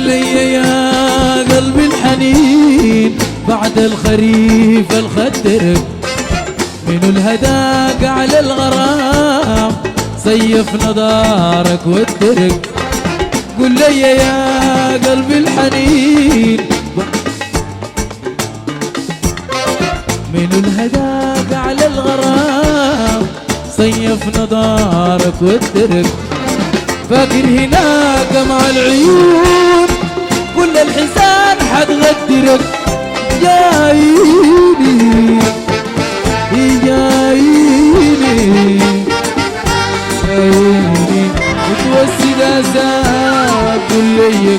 لي يا قلبي الحنين بعد الخريف الخدرك منو الهداك على الغرام صيف نضارك والترك. قل لي يا قلبي الحنين منو الهداك على الغرام صيف نضارك والترك. فاكر هناك مع العيون كل الحسان حتغدرك. جاييني جاييني جاييني متوسد أساك كليك.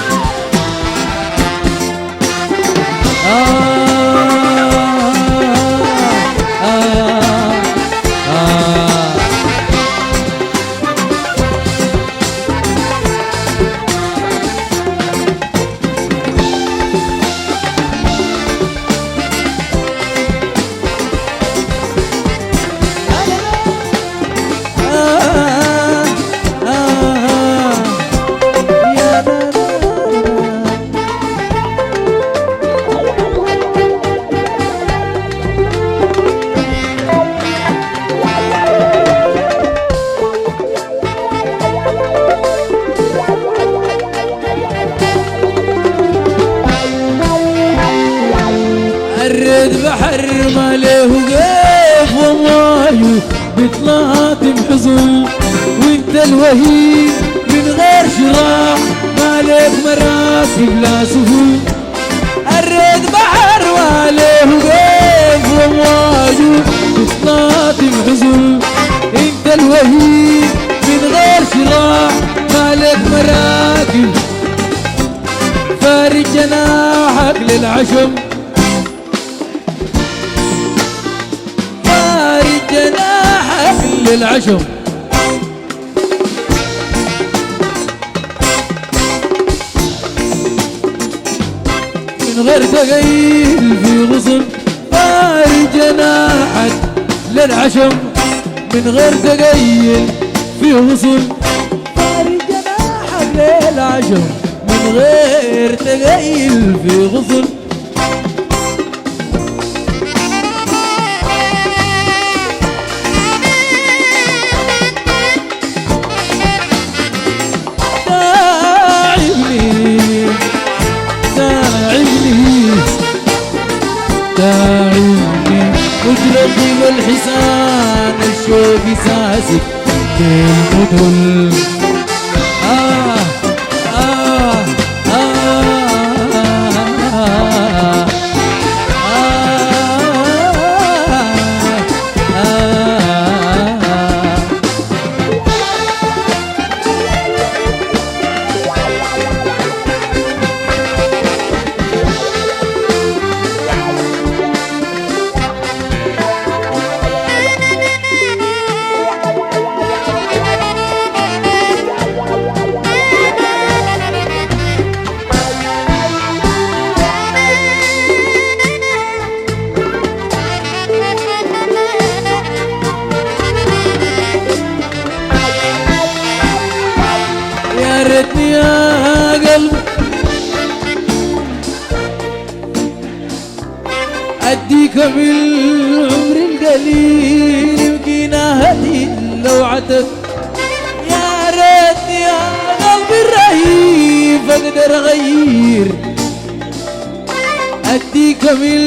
بحر ما له وقف وموايه بتلاطم حزن وانت الوهيد من غير شراع ما لك مراكب لا سفن. الريد بحر ما له وقف وموايه بتلاطم حزن انت الوهيد من غير شراع ما لك مراكب. فارج جناحك للعشم جناحك للعشم. من غير تقيل في غصن فارج جناحك للعشم. من غير تقيل في غصن فارج جناحك للعشم. من غير تقيل في غصن وجلدي والحسان الشوق ساسك بالمدل. يا ريتني يا قلب أديك بالعمر القليل يمكن أهدي لوعتك. يا ريتني يا قلبي الرهيب أقدر أغير أديك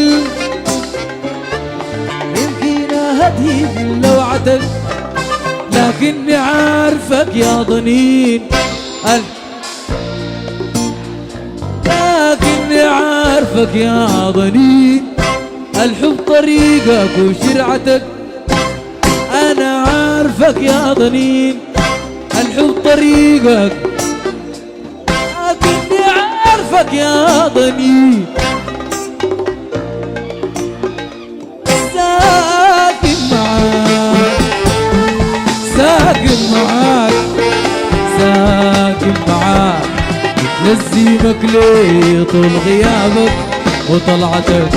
يمكن أهدي لوعتك. لكني عارفك يا ضنين لكني عارفك يا ضنين الحب طريقك وشرعتك. أنا عارفك يا ضنين الحب طريقك لكني عارفك يا ضنين ساكن معاك ساكن معاك ساكن معاك نسيمك ليه طول غيابك وطلعتك.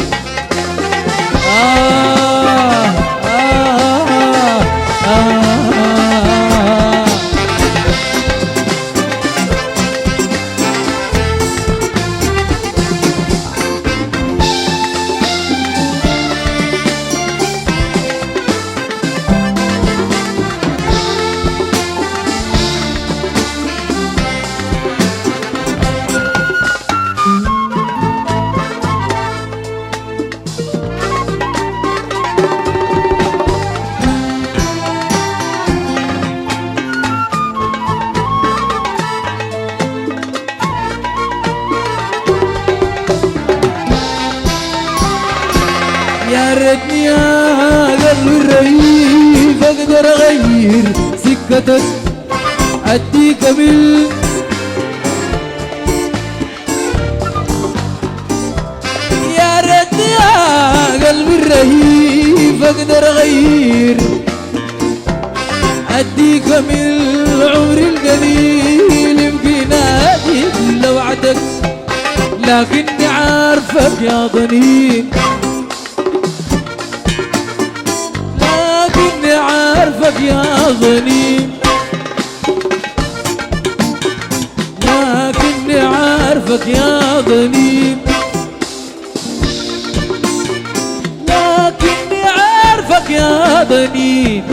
ريتني يا قلبي الرهيب اقدر اغير سكتك اديك يا ريتني يا قلبي الرهيب اقدر اغير اديك من العمر القليل يمكن اديك لوعدك لكني عارفك يا ضنين لكني عارفك يا ضنين لكني عارفك يا ضنين لكني عارفك يا ضنين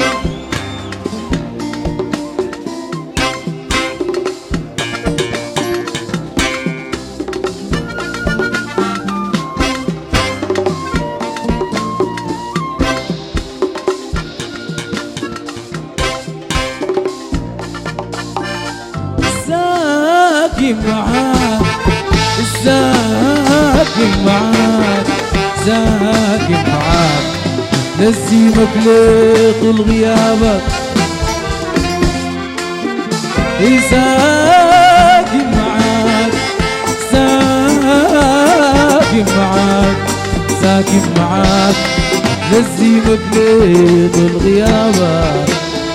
ساكن معاك ساكن معاك ساكن معاك نسيمك ليه طول غيابك ساكن معاك ساكن معاك ساكن معاك نسيمك ليه طول غيابك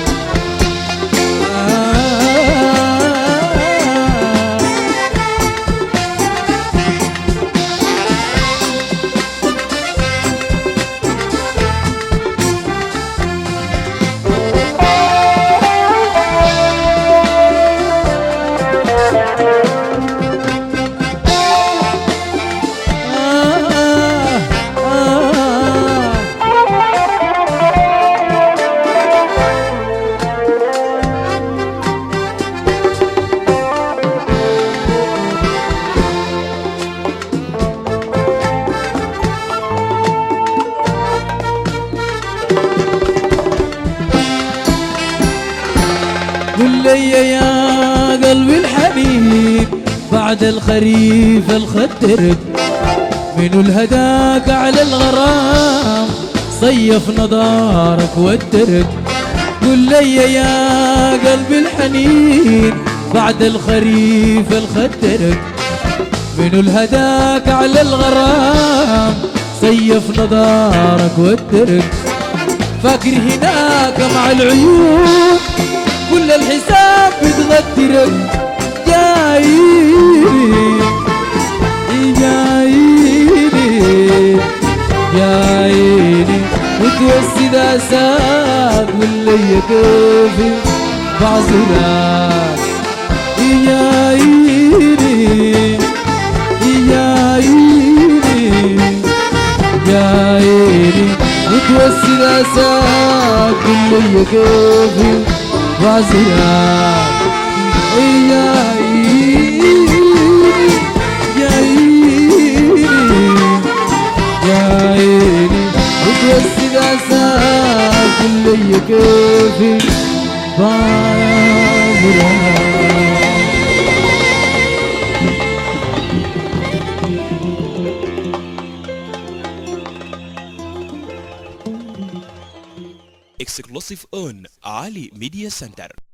قل لي يا قلبي الحبيب بعد الخريف الخدرك منو الهداك على الغرام صيف نضارك ودرك قل لي يا قلبي الحنين بعد الخريف الخدرك منو الهداك على الغرام صيف نضارك ودرك فاكر هناك مع العيون كل الحساب بتغدرك جايني جايني جايني وتوسد اساك واللي كيفي بعذرك جايني جايني جايني وتوسد اساك واللي كيفي بعذرك جايني وتوسد عساك اللي كيفي بعذرك Exclusive on Ali Media Center.